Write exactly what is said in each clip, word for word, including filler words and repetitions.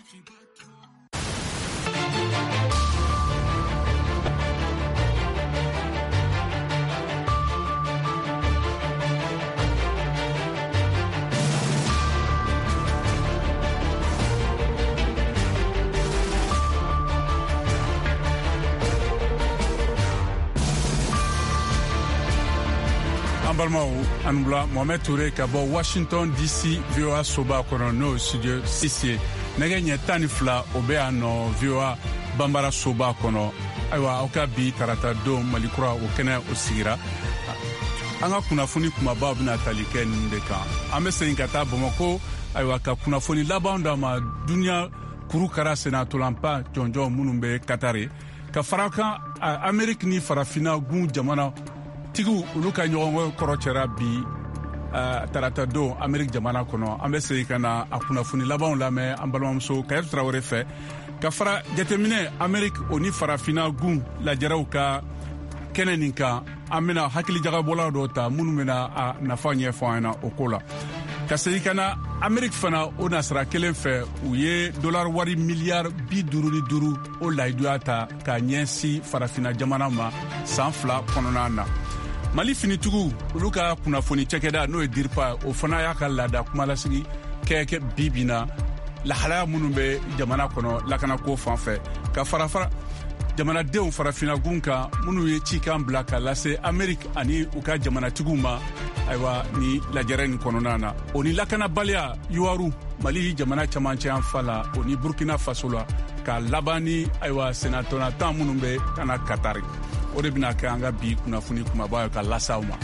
Balmao Anoula Mohamed Touré ka bɔ Washington D C V O A soba kɔnɔ n'o studio six ye nɛgɛ ɲɛ tan ni fila o bɛ yan nɔ V O A banbara soba kɔnɔ ayiwa aw ka bi tarata don Mali kura o kɛnɛ o sigira an ka kunnafoni kumabaw bɛna tali kɛ nin de kan an bɛ segin ka taa Bamakɔ ayiwa ka kunnafoni laban d'a ma duniya kurukara senatolanba jɔnjɔn minnu bɛ Katari ka fara kan Ameriki ni farafina gun jamana tigiw olu ka ɲɔgɔn kɔrɔcɛra bi uh, tarata don Ameriki jamana kɔnɔ an bɛ segin ka na a kunnafoni labanw lamɛn an balimamuso Kayɛtu Tarawele fɛ ka fara jateminɛ Ameriki o ni farafina gun lajɛraw ka kɛnɛ nin kan an bɛna hakilijagabɔlaw dɔw ta minnu bɛna a nafa ɲɛfɔ an ɲɛna o ko la ka segin ka na Ameriki fana o nasira kelen fɛ u ye dolari wari miliyari bi duuru ni duuru o layiduya ta ka ɲɛsin farafina jamana ma san fila kɔnɔna na Mali finitigiw olu ka kunnafoni cɛkɛda n'o ye DIRPA o fana y'a ka laada kumalasigi kɛ bibi na lahalaya minnu bɛ jamana kɔnɔ lakanako fan fɛ ka farafara jamanadenw farafinagun kan minnu ye cikan bila ka lase Ameriki ani u ka jamanatigiw ma ayiwa ni lajɛrɛ nin kɔnɔna na o ni lakanabaliya yuwaru Mali jamana camancɛ yan fa la o ni Burkina Faso la ka laban ni ayiwa senatɔna tan minnu bɛ kana Katari o de bɛna kɛ an ka bi kunnafoni kumaba ye ka lasaw ma.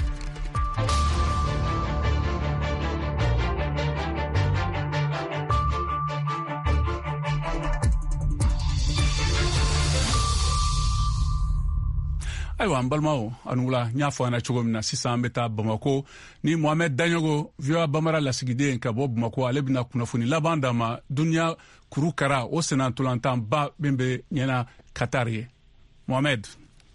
Ayiwa an balimaw Anoula n y'a fɔ an na cogo min na sisan an bɛ taa Bamakɔ ni Mohamed Daɲogo V O A banbara lasigiden ka bɔ Bamakɔ ale bɛna kunnafoni laban d'a ma duniya kurukara o senatolantanba min bɛ ɲɛna Katari ye Mohamed.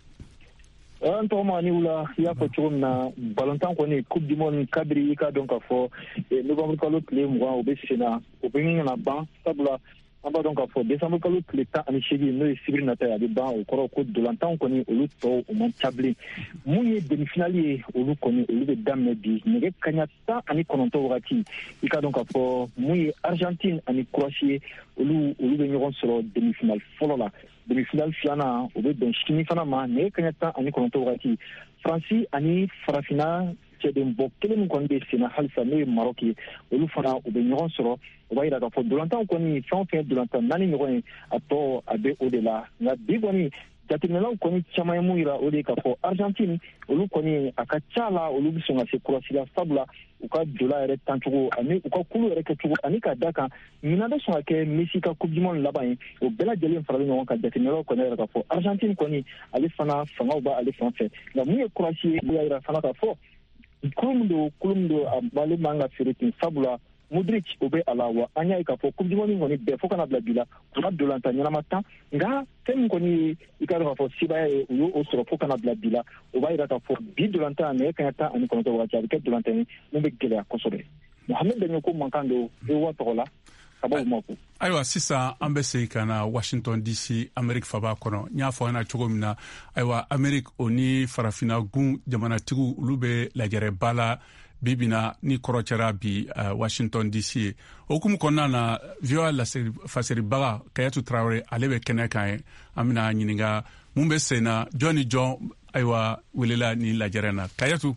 An tɔgɔma Anoula i y'a fɔ cogo min na balontan kɔni coupe du monde kadiri i ka dɔn ka fɔ novembre kalo tile mugan o bɛ senna o bɛ ɲini ka ban sabula an b'a dɔn k'a fɔ décembre kalo tile tan ani seegin n'o ye sibiri nata ye a bɛ ban o kɔrɔ ko dolantan kɔni olu tɔw o man ca bilen mun ye demi-finale ye olu kɔni olu bɛ daminɛ bi nɛgɛ kaɲa tan ani kɔnɔntɔn wagati i ka dɔn k'a fɔ mun ye Argentine ani Croatie ye olu olu bɛ ɲɔgɔn sɔrɔ demi-finale fɔlɔ la demi-finale filanan o bɛ bɛn sini fana ma nɛgɛ kaɲa tan ani kɔnɔntɔn wagati Faransi ani farafina cɛdenbɔ kelen min kɔni bɛ senna halisa n'o ye Maroc ye olu fana u bɛ ɲɔgɔn sɔrɔ o b'a jira k'a fɔ dolantan kɔni fɛn o fɛn dolantan naani ɲɔgɔn ye a tɔ a bɛ o de la nka bi kɔni jateminɛlaw kɔni caman ye mun yira o de ye k'a fɔ Argentine olu kɔni a ka ca la olu bɛ sɔn ka se Croatie la sabula u ka dola yɛrɛ tancogo ani u ka kulu yɛrɛ kɛcogo ani ka da kan ɲinan bɛ sɔn ka kɛ Messi ka coupe du monde laban ye o bɛɛ lajɛlen faralen ɲɔgɔn kan jateminɛlaw kɔni yɛrɛ k'a fɔ Argentine kɔni ale fana fangaw b'ale fan fɛ nka mun ye Croatie ye o y'a jira fana k'a fɔ kulu min don kulu min don a bale man ka feere ten sabula Modric o bɛ a la wa an y'a ye k'a fɔ coupe du monde kɔni bɛɛ fo kana bila bi la u ka dolantan ɲɛnama tan nka fɛn min kɔni ye i ka dɔn k'a fɔ sebaya ye u y'o sɔrɔ fo kana bila bi la o b'a jira k'a fɔ bi dolantan nɛgɛ kaɲa tan ani kɔnɔntɔn wagati a bɛ kɛ dolantan ye min bɛ gɛlɛya kosɛbɛ Mohamed Daɲogo mankan don V O A tɔgɔ la ka bɔ Bamakɔ. Ayiwa sisan an bɛ segin ka na Washington D C Ameriki faba kɔnɔ n y'a fɔ an na cogo min na ayiwa Ameriki o ni farafina gun jamanatigiw olu bɛ lajɛrɛba la bibina ni kɔrɔcɛra bi uh, Washington D C ye o hukumu kɔnɔna na V O A fasiribaga Kayɛtu Tarawele ale bɛ kɛnɛ kan ye an bɛna ɲininka mun bɛ sen na jɔn ni jɔn ayiwa welela ni lajɛrɛ na Kayɛtu.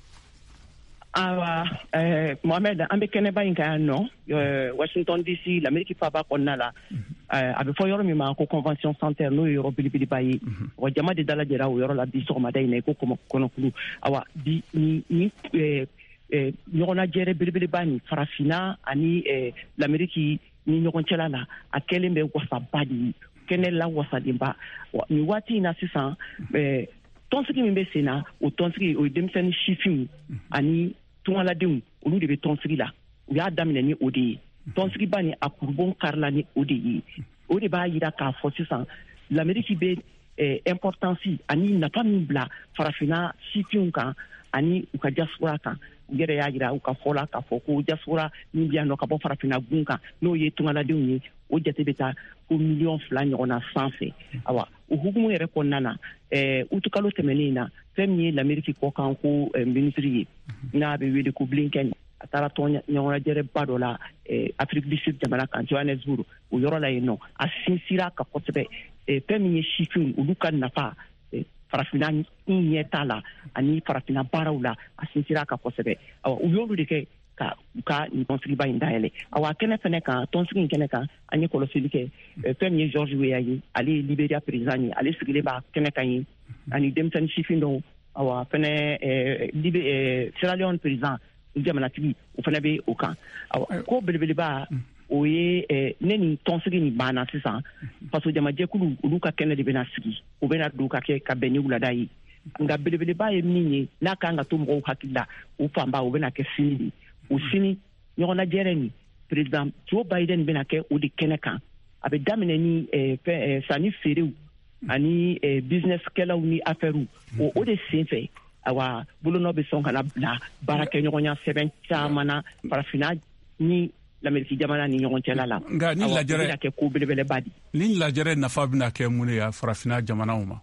Awa eh, Mohamed an bɛ kɛnɛba in kan yan nɔ eh, Washington D C l'Amérique faba kɔnɔna la eh, a bɛ fɔ yɔrɔ min ma ko convention centre n'o ye yɔrɔ belebeleba ye wa jama de dalajɛra o yɔrɔ la bi sɔgɔmada in na ko kɔnɔkulu awa bi ni ni eh, eh, ɲɔgɔnnajɛrɛ belebeleba ni farafina ani eh, l'Amérique ni ɲɔgɔn cɛla la a kɛlen bɛ wasaba de ye kɛnɛ la wasadenba nin waati in na sisan eh, tɔnsigi min bɛ sen na o tɔnsigi o ye denmisɛnnin sifinw ani tungaladenw olu de bɛ tɔnsigi la u y'a daminɛ ni o de ye tɔnsigiba ni a kurubon karila ni o de ye o de b'a jira k'a fɔ sisan l'Amérique bɛ eh, importance ani nafa min bila farafina sifinw kan ani u ka diaspora kan gere ya jira u ka fola ka fo ko diaspora ni biya no ka bo farafina gunka no ye tungaladenw ye o jate bɛ taa ko million fila ɲɔgɔnna sanfɛ awa o hukumu yɛrɛ kɔnɔna na eh, utukalo tɛmɛnen na fɛn min ye l'Amérique kɔkan ko eh, ministre ye n'a bɛ wele ko Blinken a taara tɔn ɲɔgɔnajɛrɛba dɔ la eh, Afrique du Sud jamana kan Johannesburg o yɔrɔ la yen nɔ a sinsira ka kosɛbɛ eh, fɛn min ye sifinw olu ka nafa eh, farafina ɲɛ t'a la ani farafina baaraw la a sinsira ka kosɛbɛ awa u y'olu de kɛ ka ka ni tɔnsigiba in dayɛlɛ awa kɛnɛ fɛnɛ kan tɔnsigi in kɛnɛ kan an ye kɔlɔsili kɛ fɛn min ye George Weah ye ale ye Liberia président ye ale sigilen b'a kɛnɛ kan ye ani denmisɛnnin sifin dɔw awa fɛnɛ Sierra Leone président jamanatigi o fɛnɛ bɛ o kan awa ko belebeleba o ye ne ni tɔnsigi ni banna sisan faso jamajɛkulu olu ka kɛnɛ de bɛna sigi o bɛna don ka kɛ ka bɛn ni wulada ye nka belebeleba ye min ye n'a kan ka to mɔgɔw hakili la o fanba o bɛna kɛ sini de o sini ɲɔgɔnnajɛrɛ ni président Joe Biden bɛna kɛ o de kɛnɛ kan a bɛ daminɛ ni sanni feerew ani business kɛlaw ni affaires o o de senfɛ awa bolonɔ bɛ sɔn ka na bila baarakɛɲɔgɔnya sɛbɛn caman na farafina ni l'Amérique jamana ni ɲɔgɔn cɛla la nka ni lajɛrɛ bɛna kɛ ko belebeleba di ni lajɛrɛ nafa bɛna kɛ mun ye farafina jamanaw ma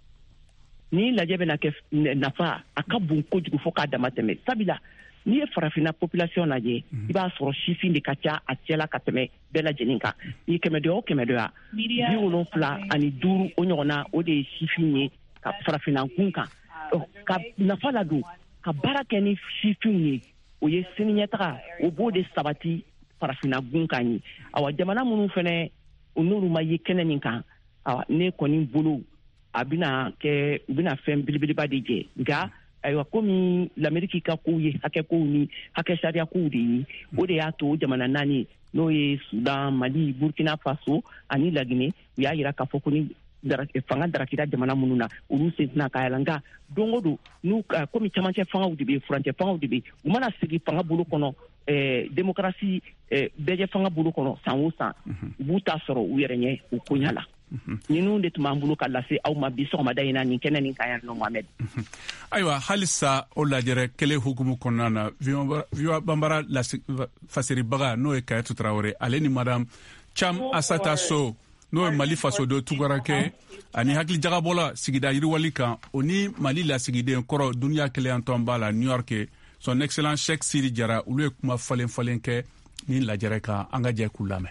ni lajɛ bɛna kɛ nafa a ka bon kojugu fo k'a dama tɛmɛ sabila n'i ye farafina population lajɛ i b'a sɔrɔ sifin de ka ca a cɛla ka tɛmɛ bɛɛ lajɛlen kan ni kɛmɛ dɔ o kɛmɛ dɔ ya bi wolonfila ani duuru o ɲɔgɔnna o de ye sifin ye ka farafina gun kan ka nafa ladon ka baara kɛ ni sifinw ye o ye siniɲɛtaga o b'o de sabati farafina gun kan ye awa jamana minnu fɛnɛ n'olu ma ye kɛnɛ nin kan awa ne kɔni bolo a bɛna kɛ u bɛna fɛn belebeleba de jɛ nka ayiwa komi l'Amérique ka kow ye hakɛ kow ni hakɛ sariya kow de ye o de y'a to jamana naani n'o ye Sudan Mali Burkina Faso ani Laginɛ u y'a yira k'a fɔ ko ni fanga darakira jamana minnu na olu sen tɛna ka yɛlɛ nka don o don n'u komi camancɛ fangaw de bɛ furancɛ fangaw de bɛ u mana sigi fanga bolo kɔnɔ démocratie bɛɛ fanga bolo kɔnɔ san o san u b'u ta sɔrɔ u yɛrɛ ɲɛ u koɲa la ninnu de tun b'an bolo ka lase aw ma bi sɔgɔmada in na nin kɛnɛ nin kan yan nɔ Mohamed ayiwa halisa o lajɛrɛ kelen hukumu kɔnɔna na VOA Bambara fasiribaga n'o ye Kayetu Traoré ale ni madame Cham Assata Sow n'o ye Mali fasoden tugarakɛ ani hakili jagabɔla sigida yiriwali kan o ni Mali lasigiden kɔrɔ duniya kelen tɔn b'a la New York son excellence Sheikh Sidi Jara olu ye kuma falen falen kɛ ni lajɛrɛ kan an ka jɛ k'u lamɛn.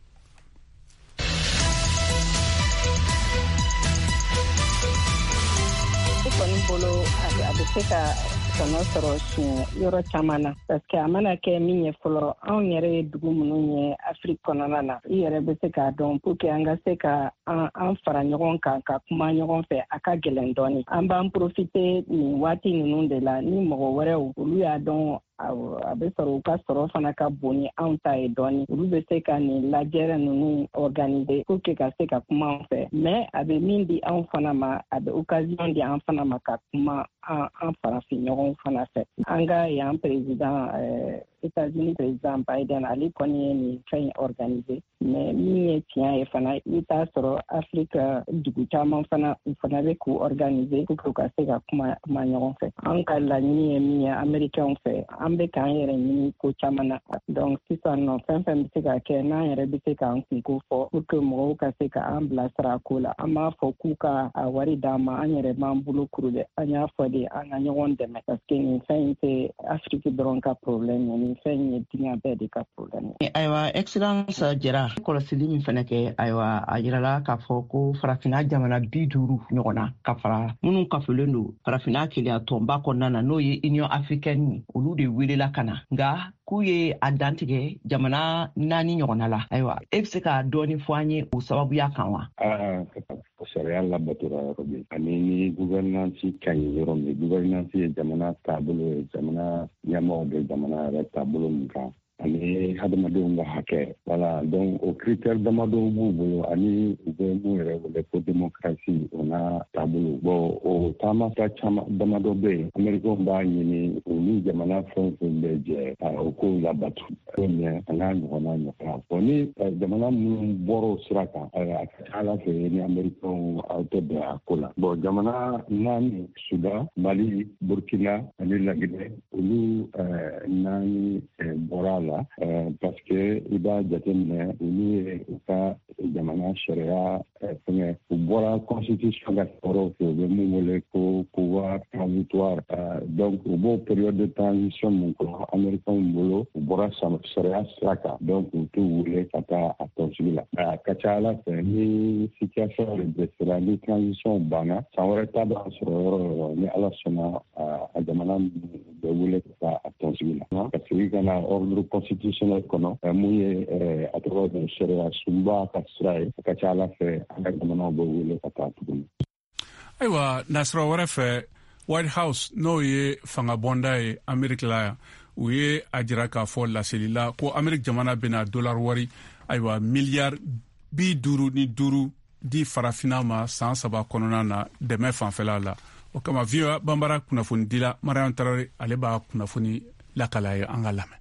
Kɔni bolo a bɛ se ka tɔnɔ sɔrɔ siɲɛ yɔrɔ caman na parce que a mana kɛ min ye fɔlɔ anw yɛrɛ ye dugu minnu ye Afrique kɔnɔna na i yɛrɛ bɛ se k'a dɔn pour que an ka se ka an fara ɲɔgɔn kan ka kuma ɲɔgɔn fɛ a ka gɛlɛn dɔɔnin an b'an profiter nin waati ninnu de la ni mɔgɔ wɛrɛw olu y'a dɔn a bɛ sɔrɔ u ka sɔrɔ fana ka bon ni anw ta ye dɔɔnin olu bɛ se ka nin lajɛrɛ ninnu organiser pour que ka se ka kuma an fɛ mais a bɛ min di anw fana ma a bɛ occasion di an fana ma ka kuma an farafin ɲɔgɔn fana fɛ an ka yan président États-Unis président Biden ale kɔni ye nin fɛn organiser mais min ye tiɲɛ ye fana i t'a sɔrɔ Afrique dugu caman fana u fana bɛ k'u organiser pour que u ka se ka kuma kuma ɲɔgɔn fɛ an ka laɲini ye min ye américain fɛ an bɛ k'an yɛrɛ ɲini ko caman na donc sisan nɔ fɛn fɛn bɛ se ka kɛ n'an yɛrɛ bɛ se k'an kunko fɔ pour que mɔgɔw ka se ka an bilasira ko la an b'a fɔ k'u ka a wari d'an ma an yɛrɛ b'an bolo kuru dɛ an y'a fɔ de an ka ɲɔgɔn dɛmɛ parce que nin fɛn in tɛ Afrique dɔrɔn ka problème ye nin fɛn ye diɲɛ bɛɛ de ka problème ye. Ayiwa excellence Jara kɔlɔsili min fana kɛ ayiwa a yirala k'a fɔ ko farafina jamana bi duuru ɲɔgɔnna ka fara minnu kafolen don farafina keleya tɔnba kɔnɔna na n'o ye Union africaine olu de welela ka na nka k'u ye a dantigɛ jamana naani ɲɔgɔnna la ayiwa e bɛ se ka dɔɔni fɔ an ye o sababuya kan wa. Sariya labatora yɔrɔ min ani ni gouvernance ka ɲi yɔrɔ min gouvernance ye jamana taabolo ye jamana ɲɛmɔgɔw bɛ jamana yɛrɛ taabolo min kan ani hadamadenw ka hakɛ voilà donc o critère damadɔ b'u bolo ani u bɛ mun yɛrɛ wele ko démocratie o n'a taabolo bon o taama ta caman damadɔ bɛ yen américains b'a ɲini olu jamana fɛn fɛn bɛ jɛ o kow labatu o ɲɛ a n'a ɲɔgɔnna ɲɔgɔnna bon ni jamana minnu bɔra o sira kan a ka ca ala fɛ ni américains aw tɛ bɛn a ko la bon jamana naani Sudan Mali Burkina ani Laginɛ olu naani bɔra la parce que i b'a jateminɛ olu ye u ka jamana sariya fɛngɛ u bɔra constitution ka kɔrɔ fɛ u bɛ mun wele ko pouvoir transitoire donc u b'o période de transition mun kɔnɔ américains bolo u bɔra sariya sira kan donc u t'u wele ka taa a tɔnsigi la a ka ca ala fɛ ni situation de dɛsɛra ni transition banna san wɛrɛ t'a b'a sɔrɔ yɔrɔ yɔrɔ ni ala sɔnna a jamana bɛ wele ka taa a tɔnsigi la parce que i kana ordre constitutionnel kɔnɔ mun ye a tɔgɔ de sariya sunba ka sira ye a ka ca ala fɛ an ka jamanaw bɛ wele ka taa tuguni. Ayiwa nasira wɛrɛ fɛ White House n'o ye fangabɔnda ye Ameriki la yan u ye a jira k'a fɔ laseli la ko Ameriki jamana bɛna dollar wari ayiwa miliyari bi duuru ni duuru di farafina ma san saba kɔnɔna na dɛmɛ fanfɛla la o kama V O A banbara kunnafoni dila Mariam Traore ale b'a kunnafoni lakala ye an ka lamɛn.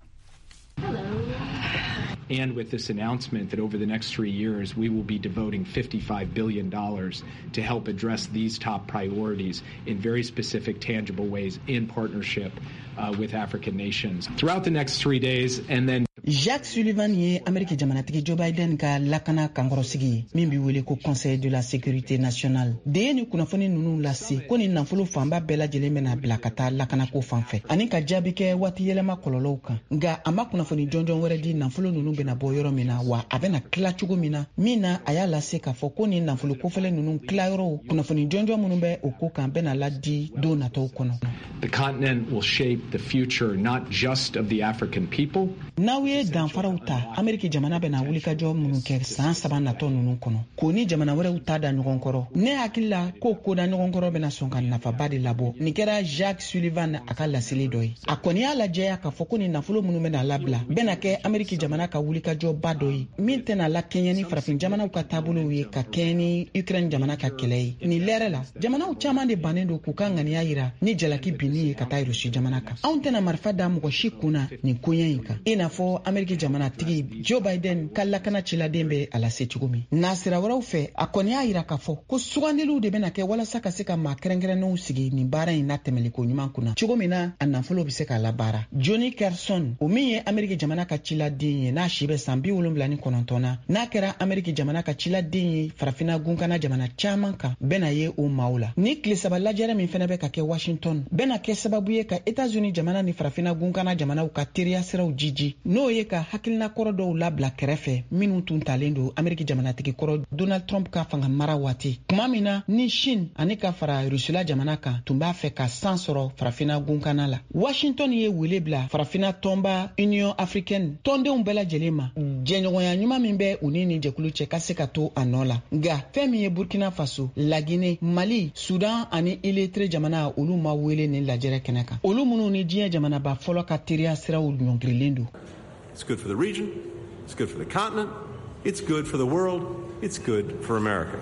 And with this announcement that over the next three years, we will be devoting fifty-five billion dollars to help address these top priorities in very specific, tangible ways in partnership uh, with African nations. Throughout the next three days, and then Jacques Sullivan ye Amerika jamanatigi Joe Biden ka lakana kankɔrɔsigi min bi wele ko Conseil de la Sécurité Nationale. De ye ni kunnafoni nunu lase ko ni nafolo fanba bɛɛ lajɛlen bɛna bila ka taa lakanako fanfɛ ani ka jaabi kɛ waati yɛlɛma kɔlɔlɔw kan. Nga a ma kunnafoni jɔnjɔn wɛrɛ di nafolo nunu bɛna bɔ yɔrɔ min na wa a bɛna tila cogo min na min na a y'a lase k'a fɔ ko ni nafolo kofɛlɛ nunu tilayɔrɔw kunnafoni jɔnjɔn minnu bɛ o ko kan bɛna ladi don natɔw kɔnɔ. The continent will shape the future not just of the African people. N'aw ye danfaraw ta Ameriki jamana bɛna wulikajɔ minnu kɛ san saba natɔ ninnu kɔnɔ k'o ni jamana wɛrɛw ta da ɲɔgɔn kɔrɔ ne hakili la ko ko da ɲɔgɔn kɔrɔ bɛna sɔn ka nafaba de labɔ nin kɛra Jacques Sullivan a ka laseli dɔ ye a kɔni y'a lajɛya k'a fɔ ko ni nafolo minnu bɛna labila bɛna kɛ Ameriki jamana ka wulikajɔba dɔ ye min tɛna la kɛɲɛ ni farafin jamanaw ka taabolow ye ka kɛɲɛ ni Ukraine jamana ka kɛlɛ ye nin lɛrɛ la jamanaw caman de bannen don k'u ka ŋaniya yira ni jalaki binni ye ka taa Rusi jamana kan anw tɛna marifa da mɔgɔ si kunna nin koɲɛ in kan i n'a fɔ Ameriki jamana tigi Joe Biden ka lakana ciladen bɛ a lase cogo min n'a sira wɛrɛw fɛ a kɔni y'a yira k'a fɔ ko sugandiliw de bɛna kɛ walasa ka se ka maa kɛrɛnkɛrɛnnenw sigi nin baara in na tɛmɛliko ɲuman kunna cogo min na a nafolo bɛ se k'a labaara Johnny Carson o min ye Ameriki jamana ka ciladen ye n'a si bɛ san bi wolonwula ni kɔnɔntɔn na n'a kɛra Ameriki jamana ka ciladen ye farafina gunkana jamana caman kan bɛna ye o maaw la ni tile saba lajɛrɛ min fɛnɛ bɛ ka kɛ Washington bɛna kɛ sababu ye ka États-Unis jamana ni farafina gunkana jamanaw ka teriya siraw jiji n'o ye ka hakilina kɔrɔ dɔw labila kɛrɛfɛ minnu tun talen don Ameriki jamanatigi kɔrɔ Donald Trump ka fanga mara waati kuma min na ni Chine ani ka fara Rusila jamana kan tun b'a fɛ ka san sɔrɔ farafina gunkana la Washington ye wele bila farafina tɔnba Union Africaine tɔndenw bɛɛ lajɛlen ma jɛɲɔgɔnya ɲuman min bɛ u ni nin jɛkulu cɛ ka se ka to a nɔ la nka fɛn min ye Burkina Faso Laginɛ Mali Sudan ani Iletre jamana olu ma wele nin lajɛrɛ kɛnɛ kan olu minnu ni diɲɛ jamanaba fɔlɔ ka teriya siraw ɲɔngirilen don. It's good for the region, it's good for the continent, it's good for the world, it's good for America.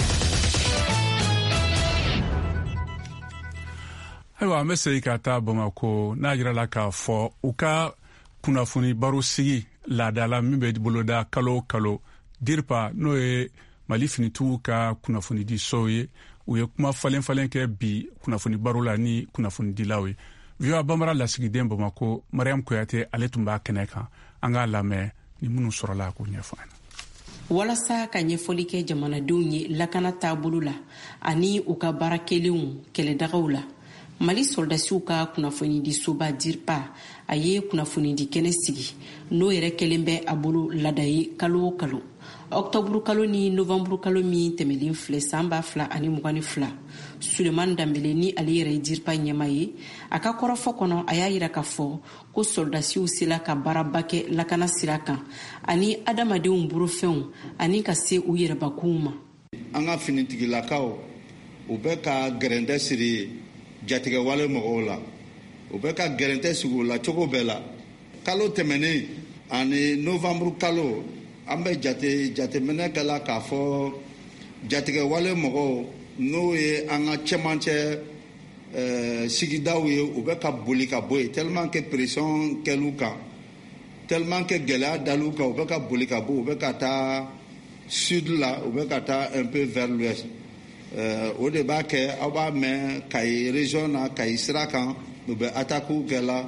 Ayiwa, an bɛ segin ka taa Bamako n'a jirala k'a fɔ u ka kunnafoni baro sigi laadala min bɛ boloda kalo o kalo DIRPA n'o ye Mali finitigiw ka kunnafoni di sow ye u ye kuma falen falen kɛ bi kunnafoni baro la ni kunnafoni dilaw ye. V O A banbara lasigiden Bamako Mariam Kuyate ale tun b'a kɛnɛ kan an k'a lamɛn ni minnu sɔrɔla k'o ɲɛfɔ an na. Walasa ka ɲɛfɔli kɛ jamanadenw ye lakana taabolo la ani u ka baara kelenw kɛlɛdagaw la Mali soldasiw ka kunnafoni di soba DIRPA a ye kunnafoni di kɛnɛ sigi n'o yɛrɛ kɛlen bɛ a bolo lada ye kalo o kalo Octobre kalo ni Novembre kalo min tɛmɛlen filɛ san ba fila ani mugan ni fila Suleman Dambele ni ale yɛrɛ ye DIRPA ɲɛma ye a ka kɔrɔfɔ kɔnɔ a y'a yira k'a fɔ ko soldasiw sela ka baaraba kɛ lakana sira kan ani adamadenw burufɛnw ani ka se u yɛrɛbakunw ma. An ka finitigilakaw u bɛ ka gɛrɛntɛ siri jatigɛwale mɔgɔw la u bɛ ka gɛrɛntɛ sigi u la cogo bɛɛ la kalo tɛmɛnen ani novembre kalo an bɛ jate jateminɛ kɛla k'a fɔ jatigɛwale mɔgɔw n'o ye an ka cɛmancɛ ɛɛ sigidaw ye u bɛ ka boli ka bɔ yen tellement que pression kɛl'u kan tellement que gɛlɛya dal'u kan u bɛ ka boli ka bɔ u bɛ ka taa sud la u bɛ ka taa un peu vers l'ouest ɛɛ o de b'a kɛ aw b'a mɛn Kayi région na Kayi sira kan u bɛ attaque kɛ la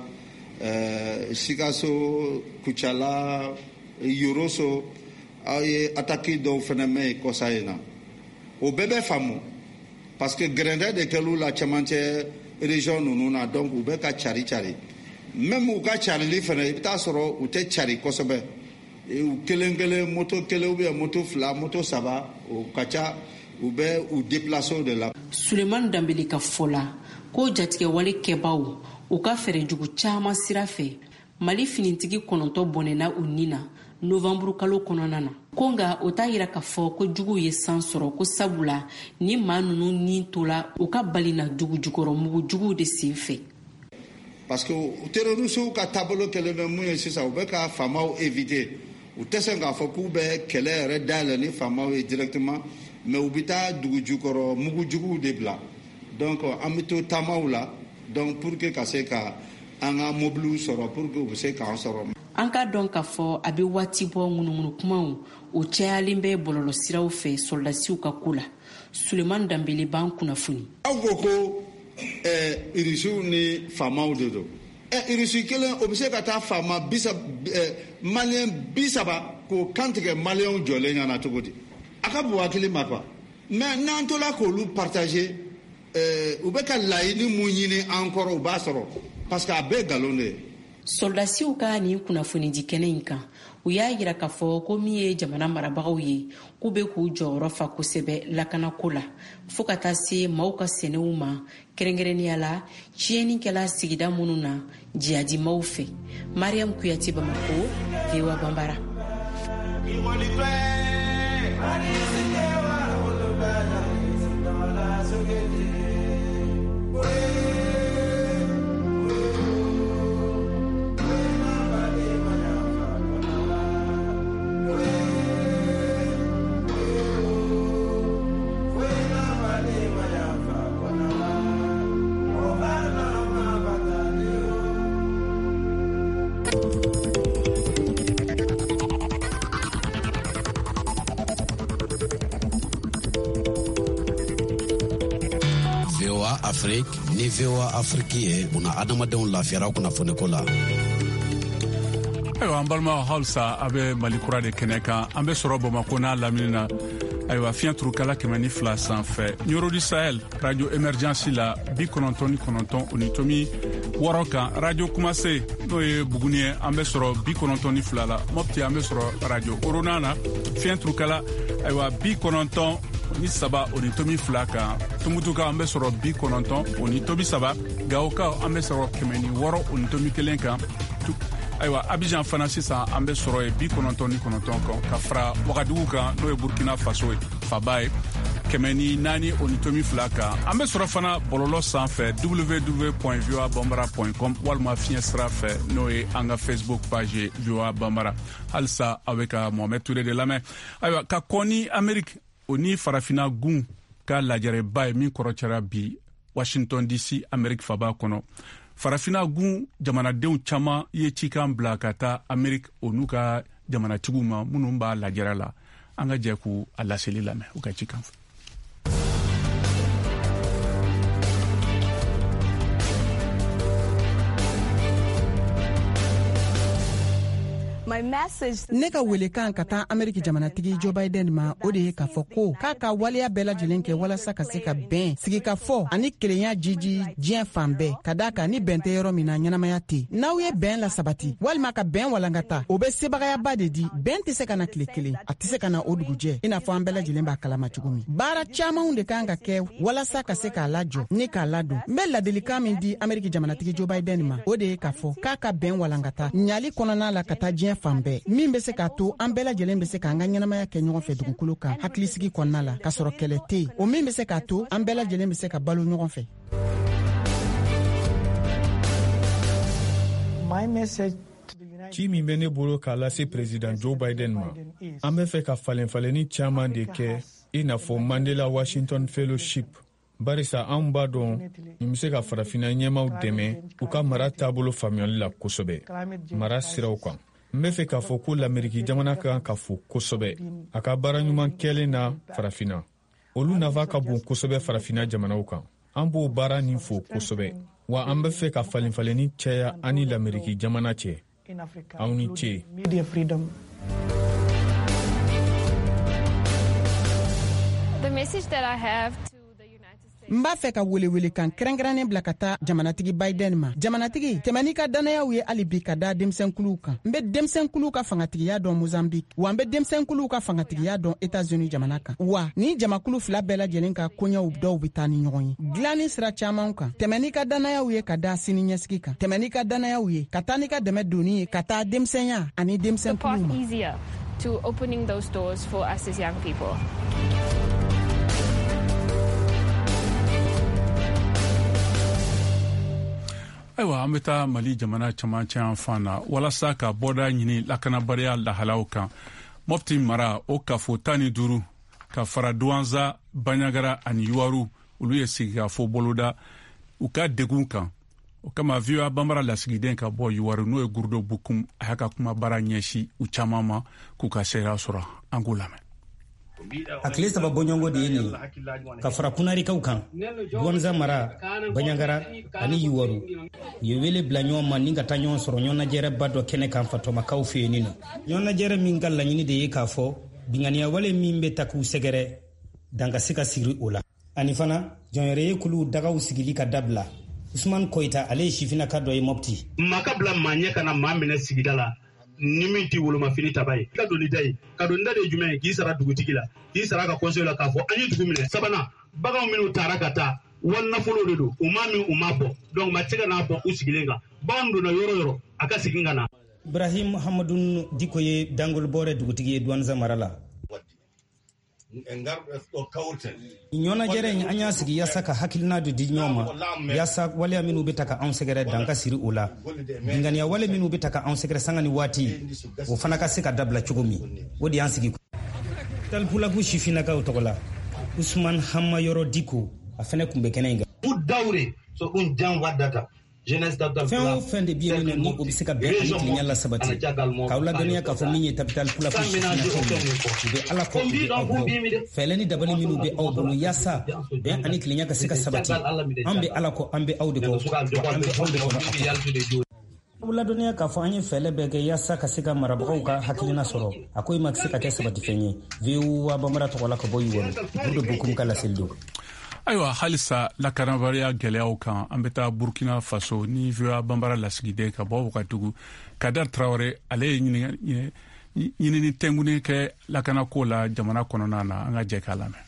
ɛɛ Sikaso Kucala Yoroso aw ye attaque dɔw fana mɛn yen kɔsa in na o bɛɛ bɛ faamu parce que grɛndɛ de kɛl'u la cɛmancɛ région ninnu na donc u bɛ ka cari cari même u ka carili fana i bɛ taa sɔrɔ u tɛ cari kosɛbɛ u kelen kelen moto kelen ou bien moto fila moto saba o ka ca u bɛ u déplacer o de la. Sulemani Danbele ka fɔ la ko jatigɛwale kɛbaaw u ka fɛɛrɛ jugu caman sira fɛ Mali finitigi kɔnɔntɔn bɔnɛna u ni na novembre kalo kɔnɔna na ko nka o t'a yira k'a fɔ ko juguw ye san sɔrɔ ko sabula ni maa ninnu ni tola u ka bali na dugu jukɔrɔ mugu juguw de sen fɛ. Parce que terroristes ka taabolo kɛlen bɛ mun ye sisan u bɛ ka faamaw éviter u tɛ se k'a fɔ k'u bɛ kɛlɛ yɛrɛ dayɛlɛ ni faamaw ye directement mais u bɛ taa dugu jukɔrɔ mugu juguw de bila donc an bɛ to taamaw la donc pour que ka se ka an ka mobiliw sɔrɔ pour que u bɛ se k'an sɔrɔ. An ka dɔn k'a fɔ a bɛ waati bɔ ŋunuŋunu kumaw o cayalen bɛ bɔlɔlɔ siraw fɛ soldasiw ka ko la. Sulemani Danbele b'an kunnafoni. Aw ko ko ɛɛ irisiw ni faamaw de don ɛ irisi kelen o bɛ se ka taa faama bisa ɛɛ maliyɛn bi saba k'o kantigɛ maliyɛnw jɔlen ɲɛna cogo di a ka bon hakili ma quoi mais n'an tola k'olu partager ɛɛ u bɛ ka laɲini mun ɲini an kɔrɔ u b'a sɔrɔ parce que a bɛɛ nkalon de ye. Soldasiw ka nin kunnafoni di kɛnɛ in kan u y'a yira k'a fɔ ko min ye jamana marabagaw ye k'u bɛ k'u jɔyɔrɔ fa kosɛbɛ lakanako la fo ka taa se maaw ka sɛnɛw ma kɛrɛnkɛrɛnnenya la tiɲɛnikɛla sigida minnu na jihadimaw fɛ. Mariam Kuyate, Bamako, V O A Bambara. Afrique ni V O A Afrique ye una adamadenw lafiyara kunnafoniko la. Ayiwa an balima halisa a bɛ Mali kura de kɛnɛ kan an bɛ sɔrɔ Bamako n'a lamini na ayiwa fiɲɛ turukala kɛmɛ ni fila sanfɛ Nyoro du Sahel radio émergence la bi kɔnɔntɔn ni kɔnɔntɔn o ni tomi wɔɔrɔ kan radio Kumase n'o ye Buguni ye an bɛ sɔrɔ bi kɔnɔntɔn ni fila la Mopti an bɛ sɔrɔ radio Corona na fiɲɛ turukala ayiwa bi kɔnɔntɔn ni saba o ni tomi fila kan Tumutuka an bɛ sɔrɔ bi kɔnɔntɔn o ni tomi saba Gawoka an bɛ sɔrɔ kɛmɛ ni wɔɔrɔ o ni tomi kelen kan ayiwa Abidjan fana sisan an bɛ sɔrɔ ye bi kɔnɔntɔn ni kɔnɔntɔn kan ka fara Wagadugu kan n'o ye Burkina Faso ye faba ye kɛmɛ ni naani o ni tomi fila kan an bɛ sɔrɔ fana bɔlɔlɔ sanfɛ w w w point v o a bambara point com walima fiɲɛ sira fɛ n'o ye an ka Facebook page V O A Bambara halisa aw bɛ ka Mohamed Ture de lamɛn ayiwa ka kɔn ni Amérique o ni farafina gun ka lajɛrɛba ye min kɔrɔcɛra bi Washington D C Amérique faba kɔnɔ farafina gun jamanadenw caman ye cikan bila ka taa Amérique o n'u ka jamanatigiw ma minnu b'a lajɛrɛ la an ka jɛ k'u a laseli lamɛn u ka cikan fɛ. Ne ka welekan ka taa Ameriki jamanatigi Joe Biden ma o de ye k'a fɔ ko k'a ka waleya bɛɛ lajɛlen kɛ walasa ka se ka bɛn sigikafɔ ani kelenya jiji diɲɛ fan bɛɛ ka daa kan ni bɛn tɛ yɔrɔ min na ɲɛnamaya tɛ n'aw ye bɛn la sabati walima ka bɛn walankata o bɛ sebagayaba de di bɛn tɛ se ka na tile kelen a tɛ se ka na o dugujɛ i n'a fɔ an bɛɛ lajɛlen b'a kalama cogo min baara camanw de kan ka kɛ walasa ka se k'a lajɔ ni k'a ladon n bɛ ladilikan min di Ameriki jamanatigi Joe Biden ma o de ye k'a fɔ k'a ka bɛn walankata ɲali kɔnɔna la ka taa diɲɛ fan bɛɛ min bɛ se k'a to an bɛɛ lajɛlen bɛ se k'an ka ɲɛnamaya kɛ ɲɔgɔn fɛ dugukolo kan hakilisigi kɔnɔna la ka sɔrɔ kɛlɛ tɛ yen o min bɛ se k'a to an bɛɛ lajɛlen bɛ se ka balo ɲɔgɔn fɛ. ci min bɛ ne bolo k'a lase président Joe Biden ma an bɛ fɛ ka falenfalenni caaman de kɛ i n'a fɔ Mandela Washington Fellowship barisa an b'a dɔn nin bɛ se ka farafina ɲɛmaw dɛmɛ u ka mara taabolo faamuyali la kosɛbɛ mara siraw kan n bɛ fɛ k'a fɔ ko l'Amérique jamana ka kan ka fo kosɛbɛ a ka baara ɲuman kɛlen na farafina olu nafa ka bon kosɛbɛ farafina jamanaw kan an b'o baara nin fo kosɛbɛ wa an bɛ fɛ ka falenfalenni caya ani l'Amérique jamana cɛ aw ni ce. The message that I have to n b'a fɛ ka welewele kan kɛrɛnkɛrɛnnen bila ka taa jamanatigi Biden ma. Jamanatigi, tɛmɛn'i ka danayaw ye hali bi ka da denmisɛnkuluw kan. N bɛ denmisɛnkuluw ka fangatigiya dɔn Mozambique, wa n bɛ denmisɛnkuluw ka fangatigiya dɔn États-Unis jamana kan. Wa ni jamakulu fila bɛɛ lajɛlen ka koɲɛw dɔw bɛ taa ni ɲɔgɔn ye. Dilanni sira camanw kan. Tɛmɛn'i ka danayaw ye ka da sini ɲɛsigi kan. Tɛmɛn'i ka danayaw ye ka taa n'i ka dɛmɛ donni ye ka taa denmisɛnya ani denmisɛnkuluw ma. Easier to opening those doors for us as young people. Ayiwa an bɛ taa Mali jamana camancɛ yan fan na walasa ka bɔda ɲini lakanabaliya lahalaw kan. Mopti mara o kafo tan ni duuru ka fara Douentza, Bandiagara ani Yuwaru olu ye sigikafo boloda u ka degun kan. O kama V O A Banbara lasigiden ka bɔ Yuwaru n'o ye Gurudo Bukum a y'a ka kuma baara ɲɛsi u caman ma k'u ka seereya sɔrɔ an k'u lamɛn. a tile saba bɔɲɔgɔnko de ye nin ka fara kunarikaw kan Douentza mara Bandiagara ani Yuwaru u ye wele bila ɲɔgɔn ma ni ka taa ɲɔgɔn sɔrɔ ɲɔgɔnnajɛrɛba dɔ kɛnɛ kan Fatomakaw fɛ yen nɔ. Ɲɔgɔnnajɛrɛ min ka laɲini de ye k'a fɔ binganiya wale min bɛ ta k'u sɛgɛrɛ dan ka se ka sigi o la ani fana jɔnyɛrɛ ye kulu dagaw sigili ka dabila. Usman Koita ale ye sifinaka dɔ ye Mopti. Maa ka bila maa ɲɛ kana maa minɛ sigida la ni min t'i wolomafini taba ye ka doni da ye ka doni da de ye jumɛn ye k'i sara dugutigi la k'i sara ka conseil la k'a fɔ an ye dugu minɛ. Sabanan baganw minnu taara ka taa wali nafolo de don u m'a min u m'a bɔ donc ma se ka n'a bɔ u sigilen kan baganw donna yɔrɔ yɔrɔ a ka segin ka na. Ibrahim Hamadou Diko ye Dangolbɔrɛ dugutigi ye Douentza mara la. Ɲɔgɔnnajɛrɛ in an y'a sigi yaasa ka hakilina de di ɲɔgɔn ma yaasa waleya minnu bɛ ta ka anw sɛgɛrɛ dan ka siri o la binganiya wale minnu bɛ ta ka anw sɛgɛrɛ sanga ni waati o fana ka se ka dabila cogo min o de y'an sigi. Talpulaku sifinakaw tɔgɔ la Usman Hamayɔrɔ Diko a fana tun bɛ kɛnɛ in kan. Fɛn o fɛn de bɛ yen ni o bɛ se ka bɛn ani tilenya la sabati k'aw ladɔnniya k'a fɔ min ye Talpulaku sifinakaw ye u bɛ Ala kɔ u bɛ aw bolo fɛɛrɛ ni dabali minnu bɛ aw bolo yaasa bɛn ani tilenya ka se ka sabati an bɛ Ala kɔ an bɛ aw de kɔ wa an bɛ aw de kɔnɔ. U ladɔnniya k'a fɔ an ye fɛɛrɛ bɛɛ kɛ yaasa ka se ka marabagaw ka hakilina sɔrɔ a ko i ma se ka kɛ sabatifɛn ye. V O A Banbara tɔgɔ la ka bɔ Yuwaru Gurudo Bukum ka laseli don. Ayiwa halisa lakanabaliya gɛlɛyaw kan an bɛ taa Burkina Faso ni V O A Banbara lasigiden ka bɔ Wagadugu Kadar Traoré ale ye ɲinini tɛngunen kɛ lakanako la jamana kɔnɔna na an ka jɛ k'a lamɛn.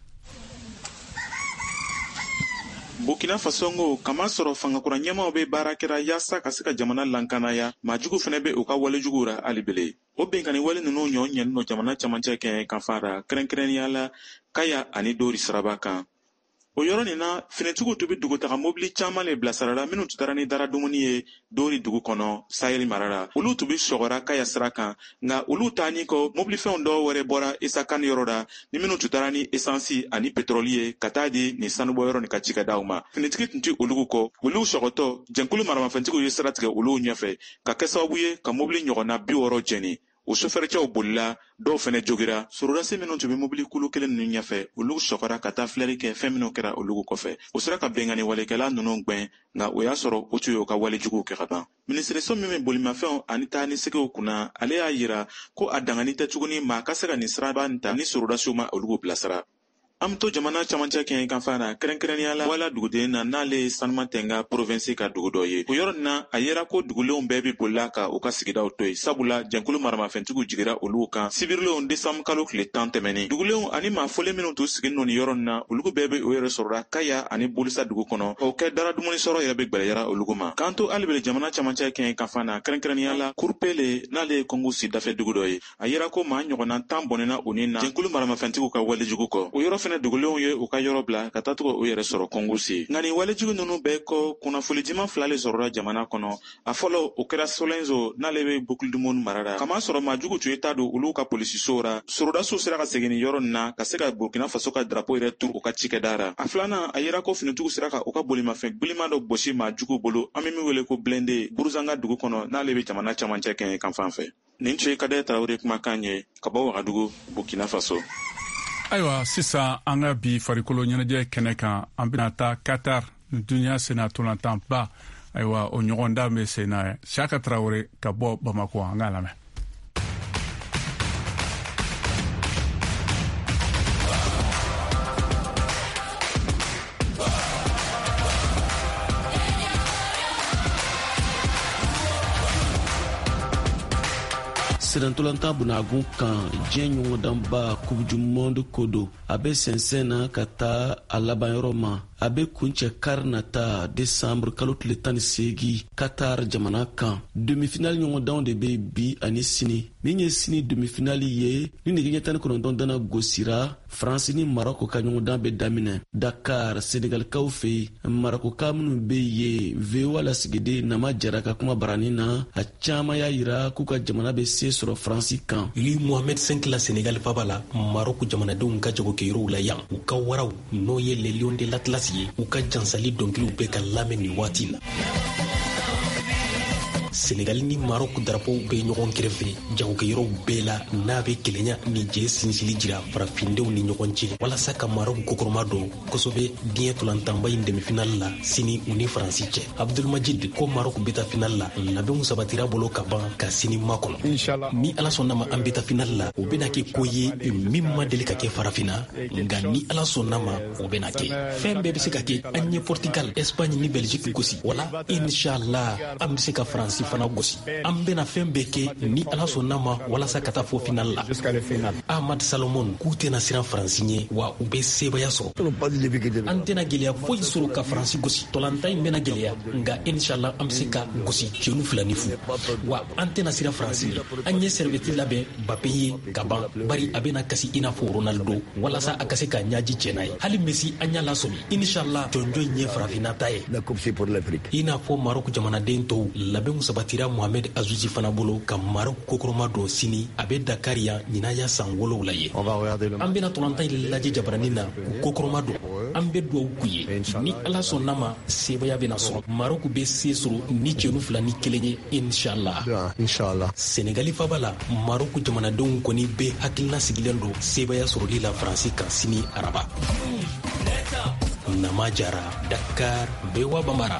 Burkina Faso ngo kama sɔrɔ fangakura ɲɛmaw bɛ baara kɛra yaasa ka se ka jamana lankanaya maajugu fana bɛ u ka walejugu ra alibele o bɛnkani wale ninnu ɲɔ ɲɛni nɔ jamana camancɛ kɛ kan fara kɛrɛnkɛrɛnnenya la Kaya ani Dori siraba kan. O yɔrɔ nin na finɛtigiw tun bɛ dugutaga mobili caman le bilasirala minnu tun taara ni dara dumuni ye Dori dugu kɔnɔ Sahel mara la olu tun bɛ sɔgɔra Kaya sira kan nka olu taani kɔ mobilifɛnw dɔw wɛrɛ bɔra Isaka ni yɔrɔ la ni minnu tun taara ni esansi ani petroli ye ka taa di nin sanubɔ yɔrɔ nin ka ci ka d'aw ma. Finɛtigi tun tɛ olu kɔ olu sɔgɔtɔ jɛnkulu maramafɛntigiw ye sira tigɛ olu ɲɛfɛ ka kɛ sababu ye ka mobili ɲɔgɔnna bi wɔɔrɔ jɛni. O sofɛrɛcɛw bolila dɔw fɛnɛ jogira sororasi minnu tun bɛ mobili kulu kelen ninnu ɲɛfɛ olu sɔgɔra ka taa filɛli kɛ fɛn minnu kɛra olu kɔfɛ o sera ka bɛnkanni walekɛla ninnu gwɛn nka o y'a sɔrɔ o tun y'o ka walejuguw kɛ ka ban. Minisiriso min bɛ bolimafɛnw ani taa ni segiw kunna ale y'a yira ko a dangani tɛ tuguni maa ka se ka nin siraba nin ta ni sororasiw ma olu bilasira. An to jamana camancɛ kɛ kan fana kɛrɛnkɛrɛnnenya la wala duguden na n'ale ye sanuma tɛnga province ka dugu dɔ ye o yɔrɔ nin na a yera ko dugulenw bɛɛ bɛ bolila ka u ka sigidaw to yen sabula jɛnkulu maramafɛntigiw jigira olu kan sibirilenw desanbu kalo tile tan tɛmɛnen dugulenw ani maa fɔlen minnu t'u sigi nɔ nin yɔrɔ nin na olu bɛɛ bɛ o yɛrɛ sɔrɔla Kaya ani Bolisa dugu kɔnɔ o kɛ dara dumuni sɔrɔ yɛrɛ bɛ gwɛlɛyara olu ma k'an to hali bɛ jamana camancɛ kɛ kan fana kɛrɛnkɛrɛnnenya la Kurupele n'ale ye Kongo si dafɛ dugu dɔ ye a yera ko maa ɲɔgɔnna tan bɔnɛna o ni na jɛnkulu maramafɛntigiw ka walejugu kɔ o yɔrɔ fɛnɛ dogolenw ye u ka yɔrɔ bila ka taa tɔgɔ u yɛrɛ sɔrɔ Kongo se. Nka nin walejugu ninnu bɛɛ kɔ kunnafoni diman fila le sɔrɔla jamana kɔnɔ. A fɔlɔ o kɛra Solenzo n'ale bɛ Boucle du Monde marara. Kama sɔrɔ maajugu tun ye ta don olu ka polisisow ra. Sorodaso sera ka segin nin yɔrɔ nin na ka se ka Burkina Faso ka drapeau yɛrɛ turu u ka cikɛda ra. A filanan a yera ko finitigiw sera ka u ka bolimafɛn giliman dɔ gosi maajugu bolo an bɛ min wele ko blindé Buruzanga dugu kɔnɔ n'ale bɛ jamana camancɛ kɛɲɛ kan fan fɛ. Nin tun ye Kadɛ Tarawele kumakan ye ka bɔ Wagadugu, Burkina Faso. Ayiwa sisan an ka bi farikolo ɲɛnajɛ kɛnɛ kan an bɛna taa Qatar duniya senna ntolantanba ayiwa o ɲɔgɔndan bɛ sen na Saka Tarawele ka bɔ Bamako an k'a lamɛn. Senatolanta bunagun kan diɲɛ ɲɔgɔndanba Coupe du Monde ko don a bɛ sɛnsɛn na ka taa a labanyɔrɔ ma a bɛ kuncɛ kari nata desanburu kalo tile tan ni seegin Qatar jamana kan demi-finale ɲɔgɔndanw de bɛ bi ani sini min ye sini demi-finale ye ni nege ɲɛ tan ni kɔnɔntɔn dana gosira Faransi ni Maroko ka ɲɔgɔndan bɛ daminɛ Dakar Senegalikaw fɛ Marokoka minnu bɛ yen V O A lasigiden Nama Jara ka kuma barani na a caman y'a yira k'u ka jamana bɛ se sɔrɔ Faransi kan. Li Mohamed cinq la Senegal faba la Maroko jamanadenw ka jagokɛyɔrɔw la yan u ka waraw n'o ye les Lions de l'Atlas ye u ka jansali dɔnkiliw bɛ ka lamɛn nin waati la. Senegal ni Maroko drapeau bɛ ɲɔgɔn kɛrɛfɛ jagokɛyɔrɔw bɛɛ la n'a bɛ kelenya ni jɛ sinsili jira farafindenw ni ɲɔgɔn cɛ walasa ka Maroko kokɔrɔma dɔn kosɛbɛ diɲɛ tolantanba in demi-finale la sini u ni Faransi cɛ. Abdulmajid ko Maroko bɛ taa finale la labɛnw sabatira bolo ka ban ka sini makɔnɔ ni Ala sɔnna ma an bɛ taa finale la o bɛna kɛ ko ye min ma deli ka kɛ farafina nka ni Ala sɔnna ma o bɛna kɛ fɛn bɛɛ bɛ se ka kɛ an ye Portugal Espagne ni Belgique gosi wala inshallah an bɛ se ka Faransi fana gosi an bɛna fɛn bɛɛ kɛ ni Ala sɔnna ma walasa ka taa fo finale la. Ahmad Salomon k'u tɛna siran Faransi ɲɛ wa u bɛ sebaya sɔrɔ an tɛna gɛlɛya foyi sɔrɔ ka Faransi gosi tɔlanta in bɛna gɛlɛya nka inshallah an bɛ se ka gosi cɛnu fila ni fu wa an tɛna siran Faransi ɲɛ an ye sɛrɛvɛti labɛn Bape ye ka ban bari a bɛna kasi i n'a fɔ Ronaldo walasa a ka se ka ɲaji cɛ n'a ye hali Messi an y'a lasɔmi inshallah jɔnjɔn in ye farafinna ta ye i n'a fɔ Maroko jamanaden tɔw labɛnw sabatira Mohamed Azuzi fana bolo ka Maroko kokɔrɔma dɔ sini a bɛ Dakar yan ɲinan ya san wolonwula ye an bɛna tɔlanta in lajɛ jabaranin na k'u kokɔrɔma dɔn an bɛ duwawu k'u ye ni Ala sɔnna ma sebaya bɛna sɔrɔ Maroko bɛ se sɔrɔ ni cɛnu fila ni kelen ye inshallah Senegali faba la Maroko jamanadenw kɔni bɛ hakilina sigilen don sebaya sɔrɔli la Faransi kan sini araba. Nama Jara, Dakar, Bewa Bambara.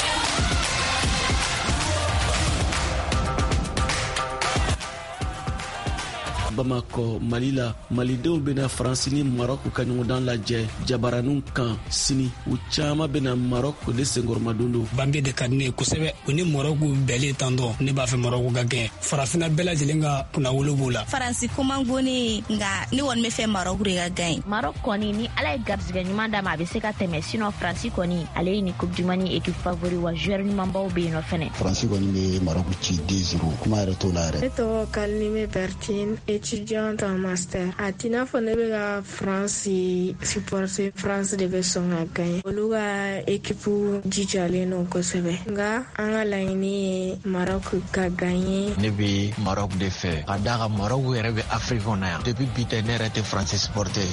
Bamako, Mali la malidenw bena Faransi ni Maroko ka ɲɔgɔndan lajɛ jabaraninw kan sini u caaman bena Maroko de senkɔrɔmadon don. Banbe de ka di ne ye kosɛbɛ u ni Maroko bɛɛlen tan dɔ ne b'a fɛ Maroko ka gɛn farafina bɛɛ lajɛlen ka kunnawolo b'o la. Faransi komangoni nka ne kɔni bɛ fɛ Maroko de ka gɛn. Maroko kɔni ni Ala ye garizigɛ ɲuman d'a ma a bɛ se ka tɛmɛ sinon Faransi kɔni ale ye ni Coupe du Monde équipe favori wa joueur ɲumanbaw bɛ yen nɔ fɛnɛ. Faransi kɔni bɛ Maroko ci deux zéro kuma yɛrɛ t'o la yɛrɛ. Ne tɔgɔ Kalime Bertine étudiante en master. A tina fɔ ne bɛ ka France supporter France de bɛ sɔn ka gagner. Olu ka équipe jijalen don kosɛbɛ. Nka an ka laɲini ye Maroko ka gagner. Ne bɛ Maroko de fɛ. Ka d'a kan Maroko yɛrɛ bɛ Afrique kɔnɔ yan. Depuis bi tɛ ne yɛrɛ tɛ France supporter.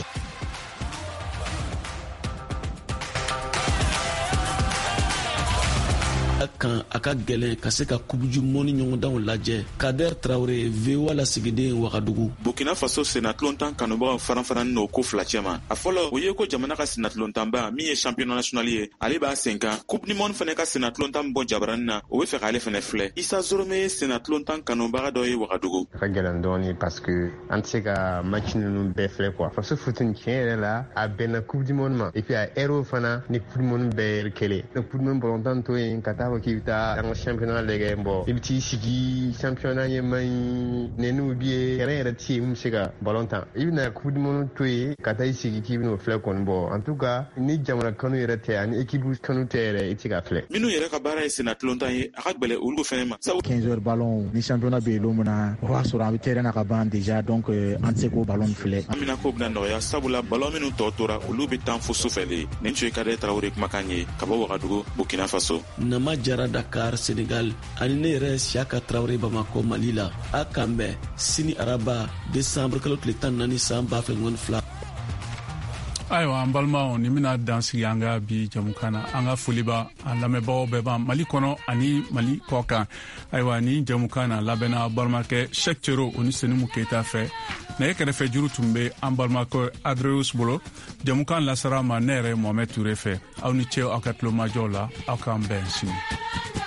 kan a ka gɛlɛn ka se ka Coupe du Monde ɲɔgɔndanw lajɛ. Kader Traoré, V O A lasigiden Wagadugu. Burkina Faso senatulontan kanubagaw faran-faranin n'o ko fila cɛma. A fɔlɔ o ye ko jamana ka senatulontanba min ye championnat national ye ale b'a sen kan. Coupe du Monde fɛnɛ ka senatulontan bɔ jabaranin na o bɛ fɛ k'ale fɛnɛ filɛ. Isa Zorome ye senatulontan kanubaga dɔ ye Wagadugu. A ka gɛlɛn dɔɔni parce que an tɛ se ka match ninnu bɛɛ filɛ quoi. Faso futuni tiɲɛ yɛrɛ la a bɛnna Coupe du Monde ma et puis a heure fana ni Coupe du Monde bɛɛ ye kelen. Coupe du Monde bɔlɔntan to yen ka taa fɔ k'i taa an ka championnat lɛgɛ bɔ i bɛ t'i sigi championnat ɲɛma ni n'u bi ye yɛrɛ yɛrɛ ti mun bɛ se ka ballon tan i bɛna coupe du monde to yen ka taa i sigi k'i bɛn'o filɛ kɔni bɔ en tout cas ni jamana kanu yɛrɛ tɛ ani équipe kanu tɛ yɛrɛ i tɛ ka filɛ. minnu yɛrɛ ka baara ye senna tulontan ye a ka gbɛlɛ olu fɛnɛ ma. quinze heures ballon ni championnat bɛ yen don min na o b'a sɔrɔ an bɛ terrain na ka ban déjà donc an tɛ se k'o ballon filɛ. an bɛna ko bɛna nɔgɔya sabula ballon minnu tɔ tora olu bɛ tan fo sufɛ le nin tun ye Kade Tarawele kumakan ye ka bɔ Wagadugu Burkina Faso. Nama Jara Dakar Senegal ani ne yɛrɛ Siaka Tarawele Bamako Mali la a kan bɛn sini araba décembre kalo tile tan naani san ba fila ŋɔni fila. ayiwa an balimaw ni bɛna dan sigi an ka bi jamukan na an ka foliba an lamɛnbagaw bɛɛ ban Mali kɔnɔ ani Mali kɔ kan. ayiwa ni jamukan na labɛnna balimakɛ Sek Cero o ni Senimu Keyita fɛ nɛgɛ kɛrɛfɛ juru tun bɛ an balimakɛ Adreus bolo. jamukan lasara ma ne yɛrɛ Mohamed Ture fɛ aw ni ce aw ka tulomajɔw la aw k'an bɛn sini.